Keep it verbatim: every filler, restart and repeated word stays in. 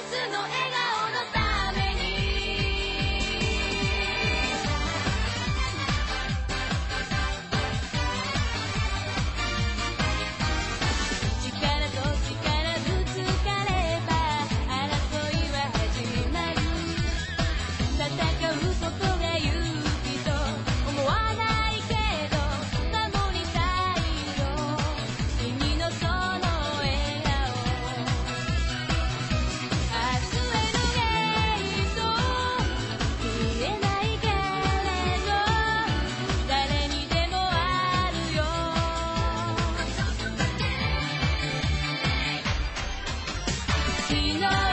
つの笑顔のために力と力ぶつかれば争いは始まる戦うことが勇気と思わないけど守りたいよ君のその笑顔明日へのゲート見えないけれど誰にでもあるよ昨日